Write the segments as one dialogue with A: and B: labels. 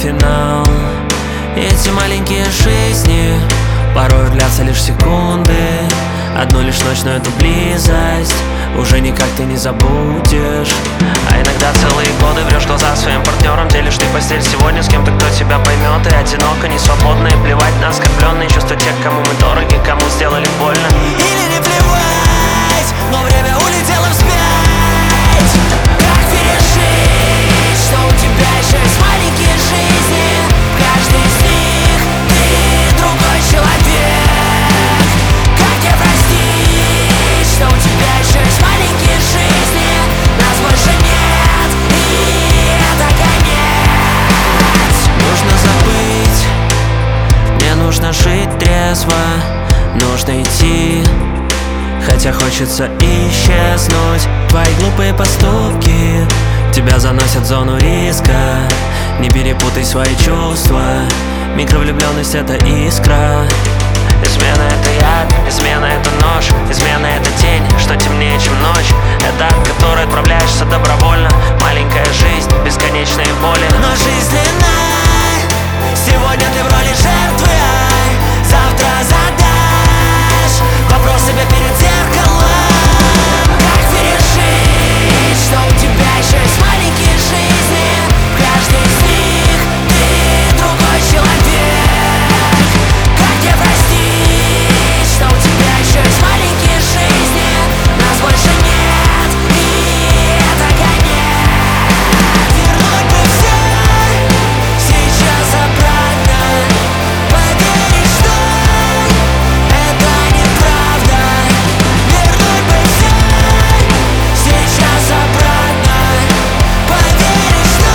A: финал. И эти маленькие жизни порой длятся лишь секунды. Одну лишь ночь, но эту близость уже никак ты не забудешь. А иногда целые годы врешь в глаза своим партнерам, делишь ты постель сегодня с кем-то, кто тебя поймет. И одиноко, не свободно, и плевать на оскорбленные чувства тех, кому мы дороги, кому сделали больно.
B: Или не плевать, но время улетело вспять. Как пережить, что у тебя еще есть маленькие жизни? В каждой из них ты другой человек. Как тебе простить, что у тебя еще есть маленькие жизни? Нас больше нет, и это конец.
A: Нужно забыть, мне нужно жить трезво, нужно идти, хотя хочется исчезнуть. Твои глупые поступки тебя заносят в зону риска. Не перепутай свои чувства, микровлюбленность — это искра. Измена — это яд, измена — это нож, измена — это тень, что темнее, чем ночь. Это от которой отправляешься добровольно. Маленькая жизнь, бесконечные боли.
B: Но жизнь длинна, сегодня ты в роли жертвы, завтра задашь вопрос себе перед зеркалом. Как пережить, что у тебя еще есть маленькие жизни? В каждой из них ты другой человек. Как тебе простить, что у тебя еще есть маленькие жизни? Нас больше нет, и это конец. Вернуть бы все сейчас обратно, поверить, что это неправда. Вернуть бы все сейчас обратно, поверить, что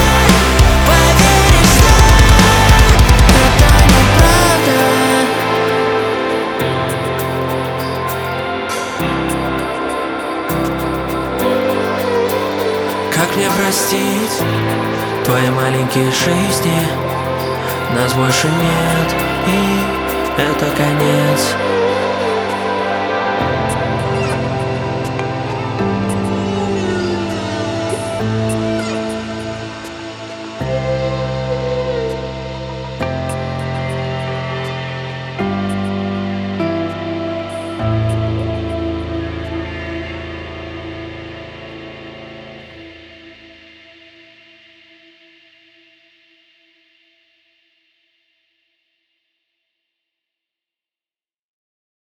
B: это неправда.
A: Как мне простить твои маленькие жизни? Нас больше нет, и это конец.